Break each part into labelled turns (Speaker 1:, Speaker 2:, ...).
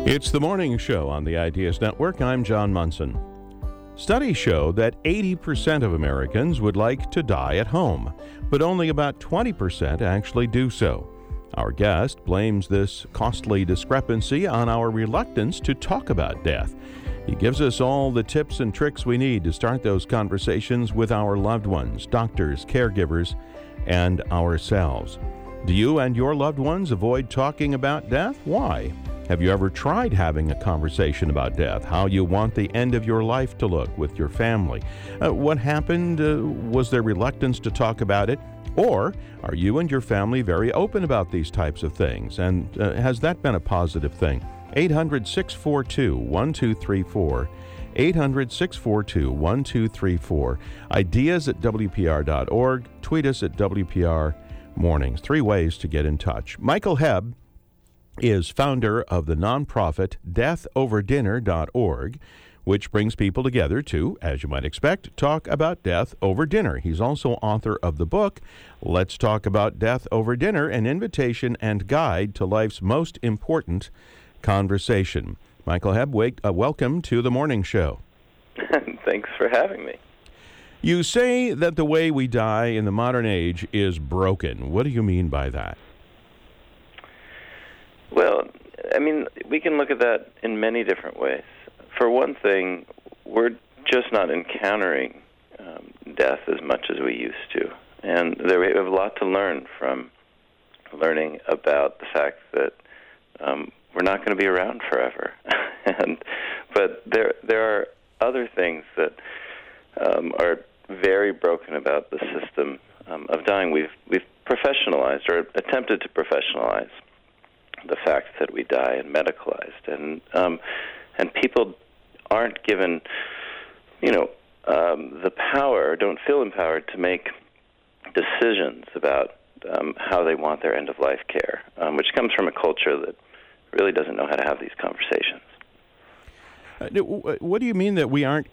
Speaker 1: It's the morning show on the Ideas Network. I'm John Munson. Studies show that 80% of Americans would like to die at home, but only about 20% actually do so. Our guest blames this costly discrepancy on our reluctance to talk about death. He gives us all the tips and tricks we need to start those conversations with our loved ones, doctors, caregivers, and ourselves. Do you and your loved ones avoid talking about death? Why? Have you ever tried having a conversation about death? How you want the end of your life to look with your family? What happened? Was there reluctance to talk about it? Or are you and your family very open about these types of things? And has that been a positive thing? 800-642-1234. 800-642-1234. Ideas at WPR.org. Tweet us at WPR Mornings. 3 ways to get in touch. Michael Hebb is founder of the nonprofit deathoverdinner.org, which brings people together to, as you might expect, talk about death over dinner. He's also author of the book, Let's Talk About Death Over Dinner, an invitation and guide to life's most important conversation. Michael Hebb, welcome to the morning show.
Speaker 2: Thanks for having me.
Speaker 1: You say that the way we die in the modern age is broken. What do you mean by that?
Speaker 2: Well, I mean, we can look at that in many different ways. For one thing, we're just not encountering death as much as we used to. And we have a lot to learn from learning about the fact that we're not going to be around forever. But there are other things that are very broken about the system of dying. We've professionalized or attempted to professionalize the fact that we die and medicalized, and people aren't given, the power, don't feel empowered to make decisions about how they want their end-of-life care, which comes from a culture that really doesn't know how to have these conversations.
Speaker 1: What do you mean that we aren't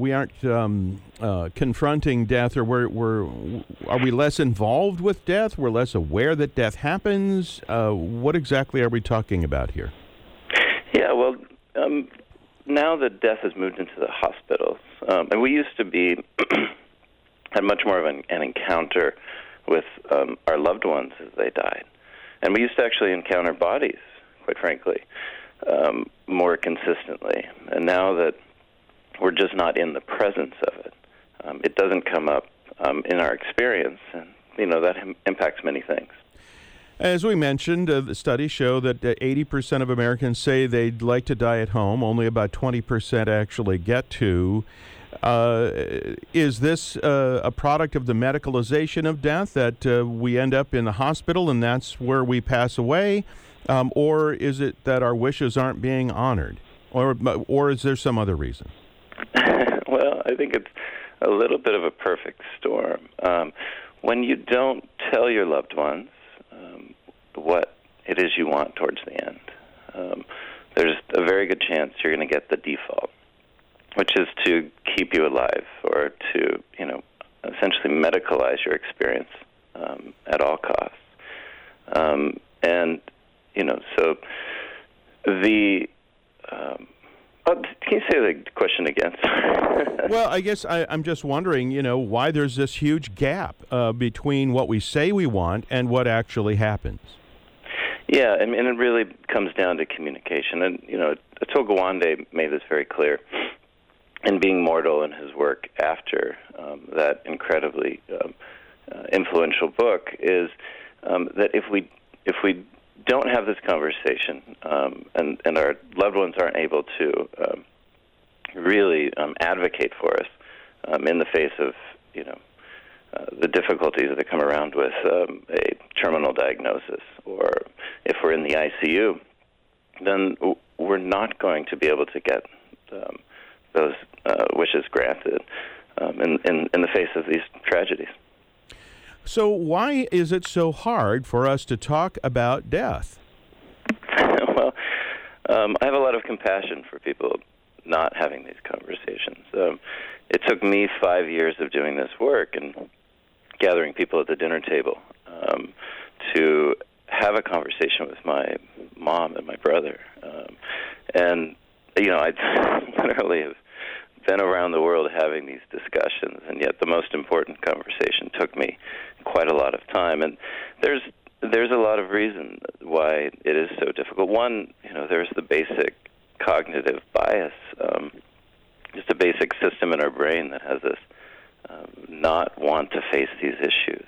Speaker 1: confronting death, or are we less involved with death? We're less aware that death happens. What exactly are we talking about here?
Speaker 2: Yeah, well, now that death has moved into the hospitals, and we used to be had much more of an encounter with our loved ones as they died, and we used to actually encounter bodies, quite frankly, more consistently. And now that we're just not in the presence of it, it doesn't come up in our experience, and that impacts many things.
Speaker 1: As we mentioned, the studies show that 80% of Americans say they'd like to die at home. Only about 20% actually get to. Is this a product of the medicalization of death, that we end up in the hospital and that's where we pass away? Or is it that our wishes aren't being honored? Or is there some other reason?
Speaker 2: Well, I think it's a little bit of a perfect storm. When you don't tell your loved ones what it is you want towards the end, there's a very good chance you're going to get the default, which is to keep you alive or to, essentially medicalize your experience at all costs. So the can you say the question again?
Speaker 1: Well, I guess I'm just wondering, why there's this huge gap between what we say we want and what actually happens.
Speaker 2: Yeah, and it really comes down to communication. And, Atul Gawande made this very clear in Being Mortal in his work after that incredibly influential book, is that if we don't have this conversation, and our loved ones aren't able to really advocate for us in the face of the difficulties that come around with a terminal diagnosis, or if we're in the ICU, then we're not going to be able to get those wishes granted in the face of these tragedies.
Speaker 1: So why is it so hard for us to talk about death?
Speaker 2: Well, I have a lot of compassion for people not having these conversations. It took me 5 years of doing this work and gathering people at the dinner table to have a conversation with my mom and my brother And, I literally have been around the world having these discussions, and yet the most important conversation took me quite a lot of time. And there's a lot of reasons why it is so difficult. One, there's the basic cognitive bias, just a basic system in our brain that has us not want to face these issues.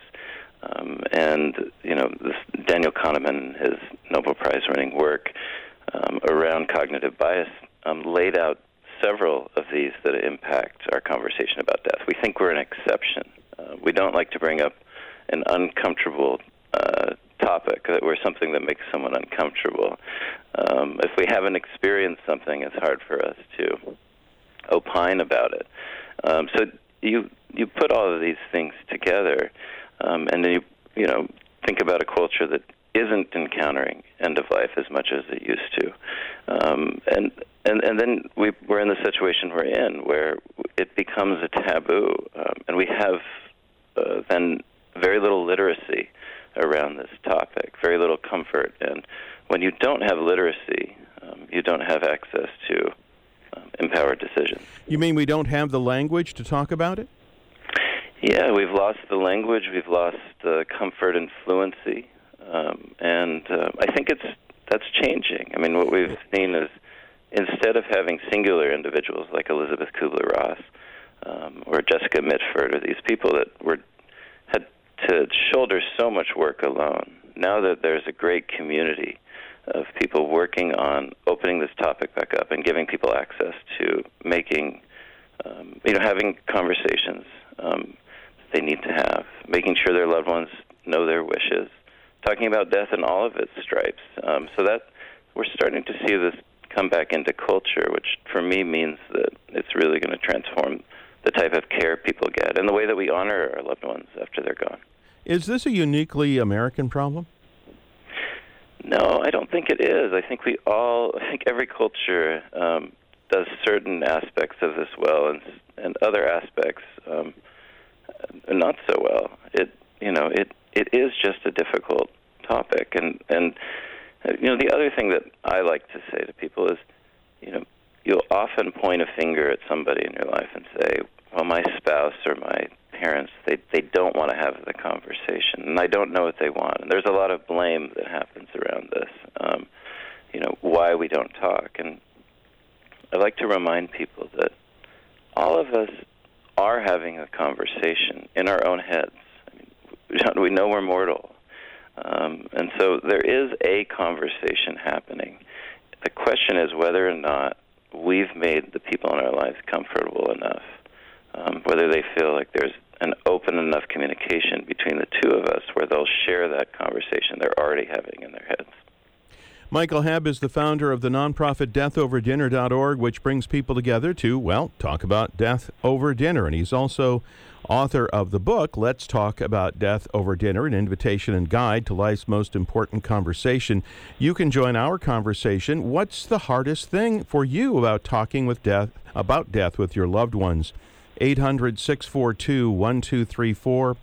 Speaker 2: This Daniel Kahneman, his Nobel Prize-winning work around cognitive bias, laid out several of these that impact our conversation about death. We think we're an exception. We don't like to bring up an uncomfortable topic or something that makes someone uncomfortable. If we haven't experienced something, it's hard for us to opine about it. So you put all of these things together, and then you think about a culture that isn't encountering end of life as much as it used to, and then we're in the situation we're in where it becomes a taboo, and we have then very little literacy around this topic, very little comfort, and when you don't have literacy, you don't have access to empowered decisions.
Speaker 1: You mean we don't have the language to talk about it?
Speaker 2: Yeah, we've lost the language, we've lost comfort and fluency, and I think that's changing. I mean, what we've seen is instead of having singular individuals like Elizabeth Kubler-Ross or Jessica Mitford or these people that had to shoulder so much work alone, now that there's a great community of people working on opening this topic back up and giving people access to making, having conversations they need to have, making sure their loved ones know their wishes, talking about death in all of its stripes. So that we're starting to see this come back into culture, which for me means that it's really going to transform the type of care people get and the way that we honor our loved ones after they're gone.
Speaker 1: Is this a uniquely American problem?
Speaker 2: No, I don't think it is. I think every culture does certain aspects of this well, and other aspects not so well. It is just a difficult topic, and the other thing that I like to say to people is, you'll often point a finger at somebody in your life and say, well, my spouse or my parents, they don't want to have the conversation, and I don't know what they want. And there's a lot of blame that happens around this, why we don't talk. And I like to remind people that all of us are having a conversation in our own heads. I mean, we know we're mortal. And so there is a conversation happening. The question is whether or not we've made the people in our lives comfortable enough, whether they feel like there's an open enough communication between the two of us where they'll share that conversation they're already having in their heads.
Speaker 1: Michael Hebb is the founder of the nonprofit deathoverdinner.org, which brings people together to, talk about death over dinner. And he's also author of the book, Let's Talk About Death Over Dinner, an invitation and guide to life's most important conversation. You can join our conversation. What's the hardest thing for you about talking about death with your loved ones? 800-642-1234,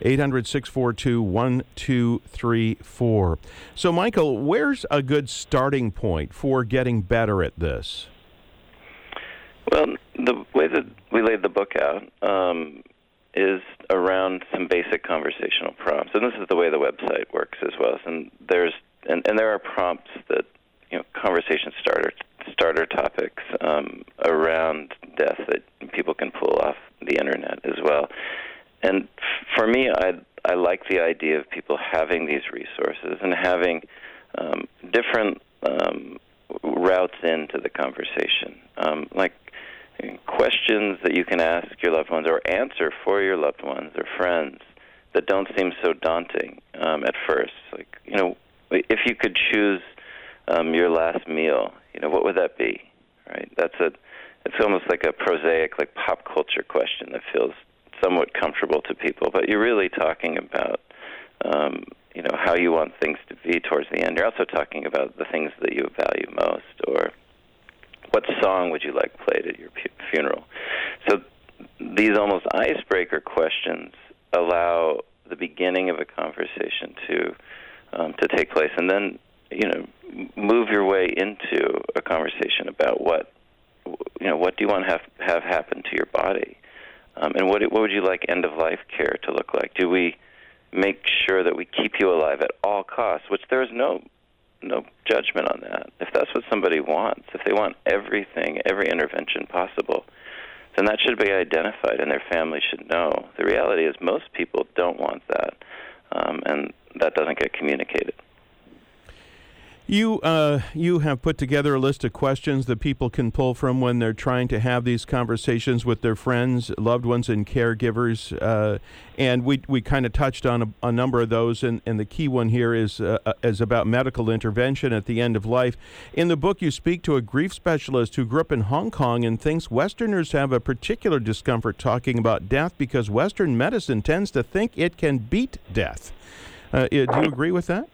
Speaker 1: 800-642-1234. So, Michael, where's a good starting point for getting better at this?
Speaker 2: Well, the way that we laid the book out is around some basic conversational prompts, and this is the way the website works as well. And there are prompts that conversation starter topics around death that people can pull off the internet as well. And for me, I like the idea of people having these resources and having different routes into the conversation, like questions that you can ask your loved ones or answer for your loved ones or friends that don't seem so daunting at first. Like, if you could choose your last meal, what would that be? Right? It's almost like a prosaic, like pop culture question that feels somewhat comfortable to people, but you're really talking about, how you want things to be towards the end. You're also talking about the things that you value most, or what song would you like played at your funeral? So these almost icebreaker questions allow the beginning of a conversation to take place, and then move your way into a conversation about what do you want to have happen to your body, and what would you like end of life care to look like? Do we make sure that we keep you alive at all costs? Which there is no judgment on that. If that's what somebody wants, if they want every intervention possible, then that should be identified, and their family should know. The reality is most people don't want that, and that doesn't get communicated.
Speaker 1: You have put together a list of questions that people can pull from when they're trying to have these conversations with their friends, loved ones, and caregivers. And we kind of touched on a number of those, and the key one here is about medical intervention at the end of life. In the book, you speak to a grief specialist who grew up in Hong Kong and thinks Westerners have a particular discomfort talking about death because Western medicine tends to think it can beat death. Do you agree with that?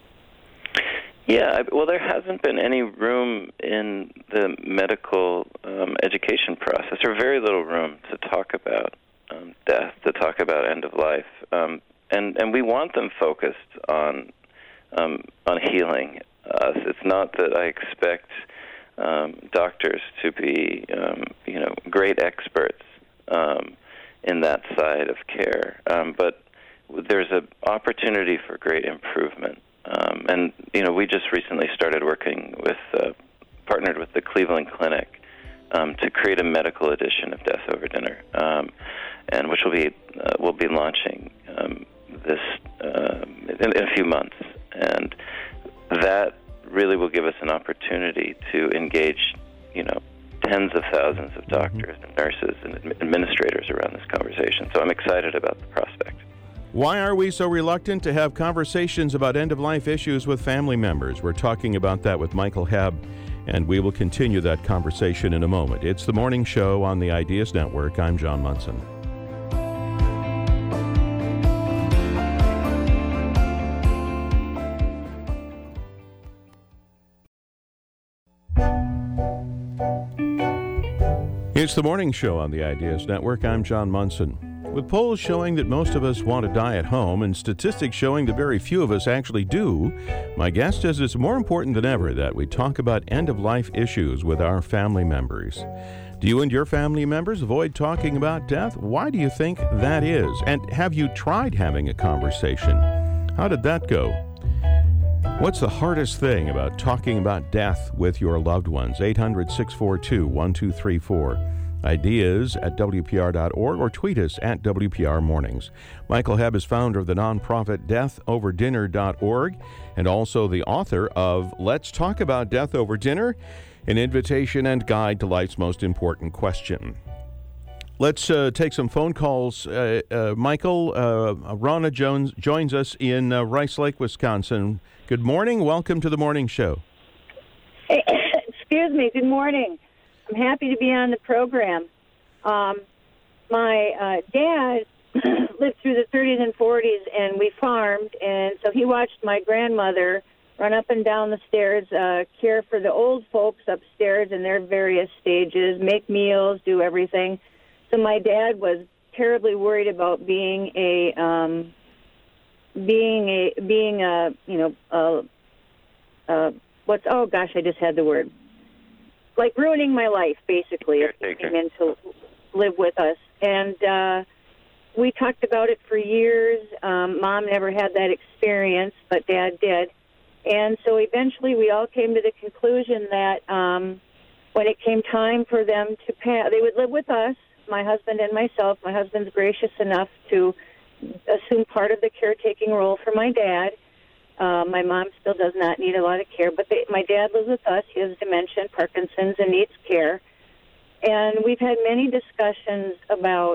Speaker 2: Yeah, well, there hasn't been any room in the medical education process, or very little room to talk about death, to talk about end of life, and we want them focused on healing us. It's not that I expect doctors to be great experts in that side of care, but there's an opportunity for great improvement. And we just recently started working with, partnered with the Cleveland Clinic to create a medical edition of Death Over Dinner, and which we'll be launching this in a few months, and that really will give us an opportunity to engage, tens of thousands of doctors and nurses and administrators around this conversation. So I'm excited about the prospect.
Speaker 1: Why are we so reluctant to have conversations about end-of-life issues with family members? We're talking about that with Michael Hebb, and we will continue that conversation in a moment. It's the Morning Show on the Ideas Network. I'm John Munson. It's the Morning Show on the Ideas Network. I'm John Munson. With polls showing that most of us want to die at home and statistics showing that very few of us actually do, my guest says it's more important than ever that we talk about end-of-life issues with our family members. Do you and your family members avoid talking about death? Why do you think that is? And have you tried having a conversation? How did that go? What's the hardest thing about talking about death with your loved ones? 800-642-1234. Ideas at WPR.org or tweet us at WPR Mornings. Michael Hebb is founder of the nonprofit deathoverdinner.org and also the author of Let's Talk About Death Over Dinner, an invitation and guide to life's most important question. Let's take some phone calls. Michael, Ronna Jones joins us in Rice Lake, Wisconsin. Good morning. Welcome to the Morning Show.
Speaker 3: Excuse me. Good morning. I'm happy to be on the program. My dad lived through the 30s and 40s, and we farmed, and so he watched my grandmother run up and down the stairs, care for the old folks upstairs in their various stages, make meals, do everything. So my dad was terribly worried about being I just had the word. Like ruining my life, basically, if he came in to live with us. And we talked about it for years. Mom never had that experience, but Dad did. And so eventually we all came to the conclusion that when it came time for them to pass, they would live with us, my husband and myself. My husband's gracious enough to assume part of the caretaking role for my dad. My mom still does not need a lot of care, but my dad lives with us. He has dementia and Parkinson's and needs care. And we've had many discussions about,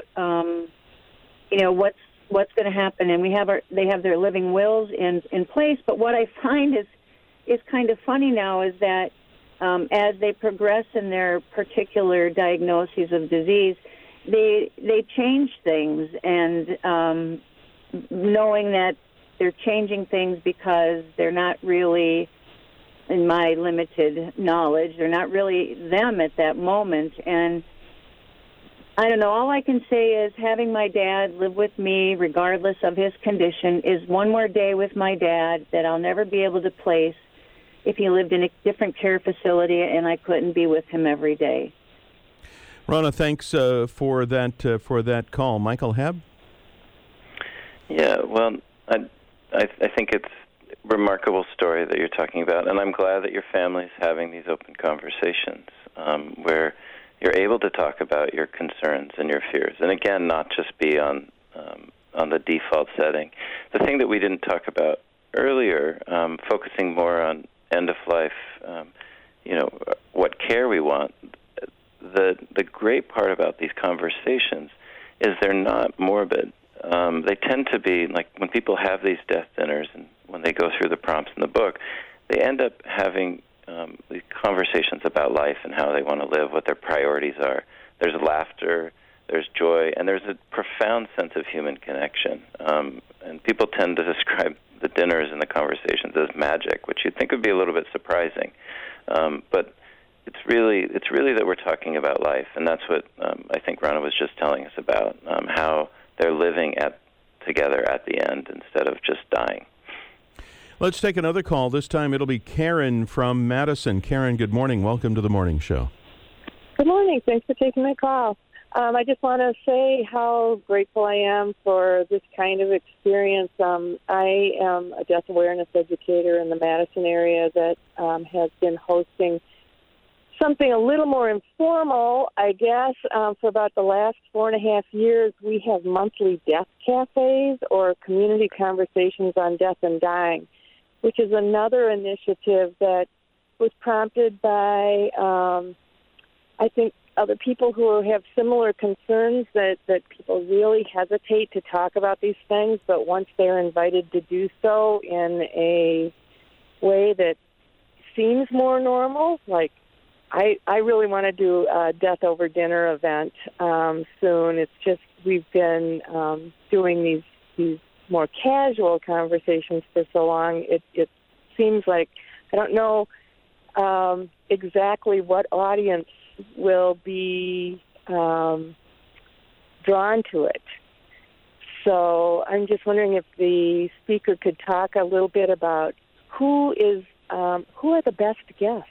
Speaker 3: what's going to happen. And they have their living wills in place. But what I find is kind of funny now is that as they progress in their particular diagnoses of disease, they change things, and knowing that they're changing things because they're not really, in my limited knowledge, they're not really them at that moment. And I don't know, all I can say is having my dad live with me, regardless of his condition, is one more day with my dad that I'll never be able to place, if he lived in a different care facility and I couldn't be with him every day.
Speaker 1: Ronna, thanks for that call. Michael Hebb?
Speaker 2: Yeah, well, I think it's a remarkable story that you're talking about, and I'm glad that your family's having these open conversations where you're able to talk about your concerns and your fears, and again, not just be on the default setting. The thing that we didn't talk about earlier, focusing more on end of life, what care we want. The great part about these conversations is they're not morbid. They tend to be, like when people have these death dinners and when they go through the prompts in the book, they end up having these conversations about life and how they want to live, what their priorities are. There's laughter, there's joy, and there's a profound sense of human connection. And people tend to describe the dinners and the conversations as magic, which you'd think would be a little bit surprising. But it's really that we're talking about life, and that's what I think Ronna was just telling us about, how they're living together at the end instead of just dying.
Speaker 1: Let's take another call. This time it'll be Karen from Madison. Karen, good morning. Welcome to the morning show.
Speaker 4: Good morning. Thanks for taking my call. I just want to say how grateful I am for this kind of experience. I am a death awareness educator in the Madison area that has been hosting something a little more informal, I guess. For about the last 4.5 years, we have monthly death cafes or community conversations on death and dying, which is another initiative that was prompted by, I think, other people who have similar concerns that people really hesitate to talk about these things, but once they're invited to do so in a way that seems more normal, like I really want to do a Death Over Dinner event soon. It's just we've been doing these more casual conversations for so long. It seems like I don't know exactly what audience will be drawn to it. So I'm just wondering if the speaker could talk a little bit about who are the best guests.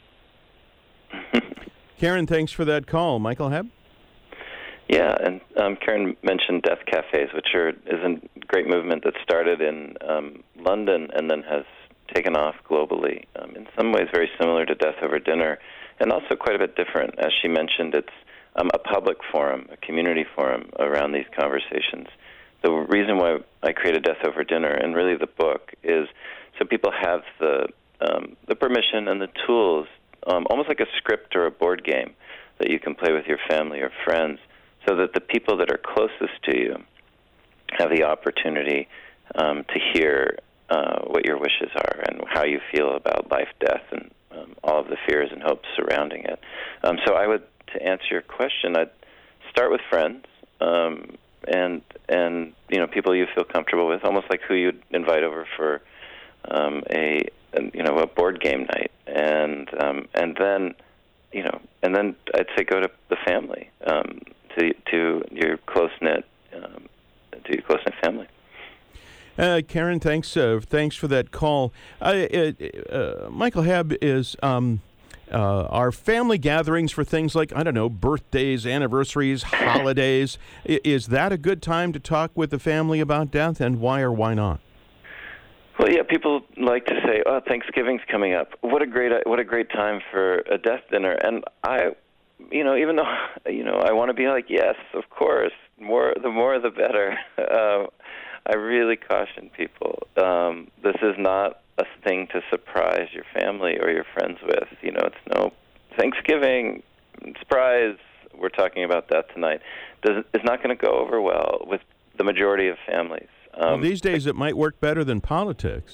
Speaker 2: Karen, thanks for that call. Michael Hebb? Yeah, and Karen mentioned death cafes, which is a great movement that started in London and then has taken off globally. In some ways very similar to Death Over Dinner, and also quite a bit different. As she mentioned, it's a public forum, a community forum around these conversations. The reason why I created Death Over Dinner, and really the book, is so people have the permission and the tools, almost like a script or a board game that you can play with your family or friends, so that the people that are closest to you have the opportunity to hear what your wishes are and how you feel about life, death, and all of the fears and hopes surrounding it. So I would, to answer your question, I'd start with friends and people you feel comfortable with, almost like who you'd invite over for a board game night, and then I'd say go to the family, to your close-knit family.
Speaker 1: Karen, thanks for that call. Michael Hebb, is our family gatherings for things like, I don't know, birthdays, anniversaries, holidays, is that a good time to talk with the family about death, and why or why not?
Speaker 2: Well, yeah, people like to say, "Oh, Thanksgiving's coming up. What a great time for a death dinner." And I, even though I want to be like, yes, of course, the more the better. I really caution people. This is not a thing to surprise your family or your friends with. It's no Thanksgiving surprise. We're talking about that tonight. It's not going to go over well with the majority of families.
Speaker 1: These days it might work better than politics.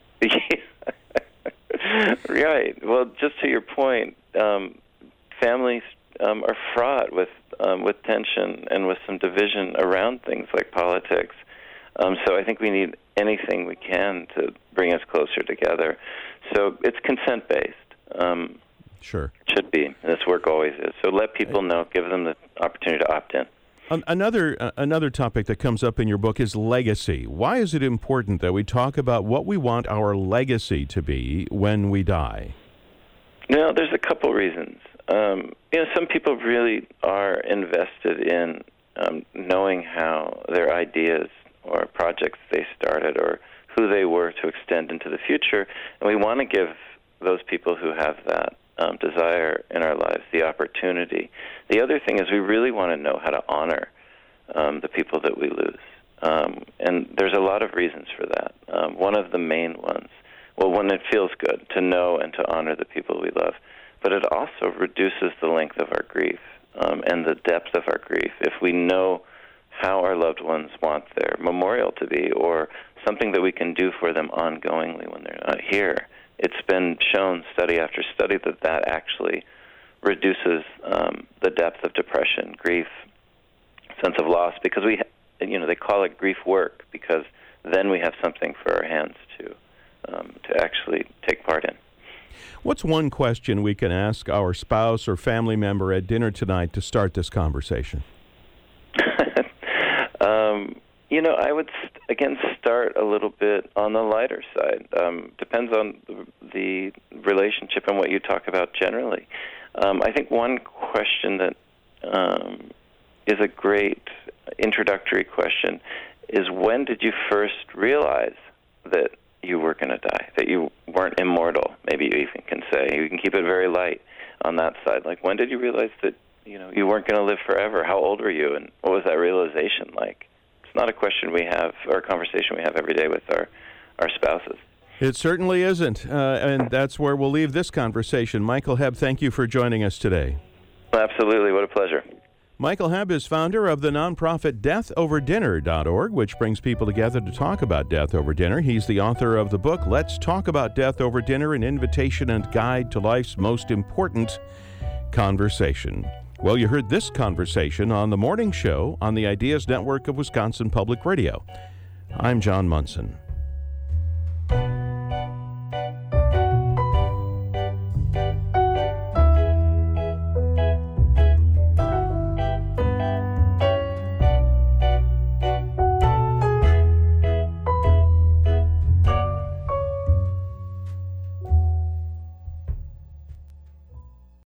Speaker 2: Right. Well, just to your point, families are fraught with tension and with some division around things like politics. So I think we need anything we can to bring us closer together. So it's consent-based.
Speaker 1: Sure.
Speaker 2: It should be. This work always is. So let people know. Give them the opportunity to opt in.
Speaker 1: Another topic that comes up in your book is legacy. Why is it important that we talk about what we want our legacy to be when we die?
Speaker 2: There's a couple reasons. Some people really are invested in knowing how their ideas or projects they started or who they were to extend into the future, and we want to give those people who have that desire in our lives the opportunity. The other thing is we really want to know how to honor the people that we lose. And there's a lot of reasons for that. One of the main ones, one, it feels good to know and to honor the people we love, but it also reduces the length of our grief and the depth of our grief. If we know how our loved ones want their memorial to be or something that we can do for them ongoingly when they're not here, it's been shown study after study that actually reduces the depth of depression, grief, sense of loss, because they call it grief work, because then we have something for our hands to actually take part in.
Speaker 1: What's one question we can ask our spouse or family member at dinner tonight to start this conversation?
Speaker 2: I would, start a little bit on the lighter side. Depends on the relationship and what you talk about generally. I think one question that is a great introductory question is, when did you first realize that you were going to die, that you weren't immortal? Maybe you even can say. You can keep it very light on that side. Like, when did you realize that you weren't going to live forever? How old were you, and what was that realization like? It's not a question we have, or a conversation we have every day with our spouses.
Speaker 1: It certainly isn't, and that's where we'll leave this conversation. Michael Hebb, thank you for joining us today.
Speaker 2: Absolutely. What a pleasure.
Speaker 1: Michael Hebb is founder of the nonprofit deathoverdinner.org, which brings people together to talk about death over dinner. He's the author of the book, Let's Talk About Death Over Dinner, an invitation and guide to life's most important conversation. Well, you heard this conversation on The Morning Show on the Ideas Network of Wisconsin Public Radio. I'm John Munson.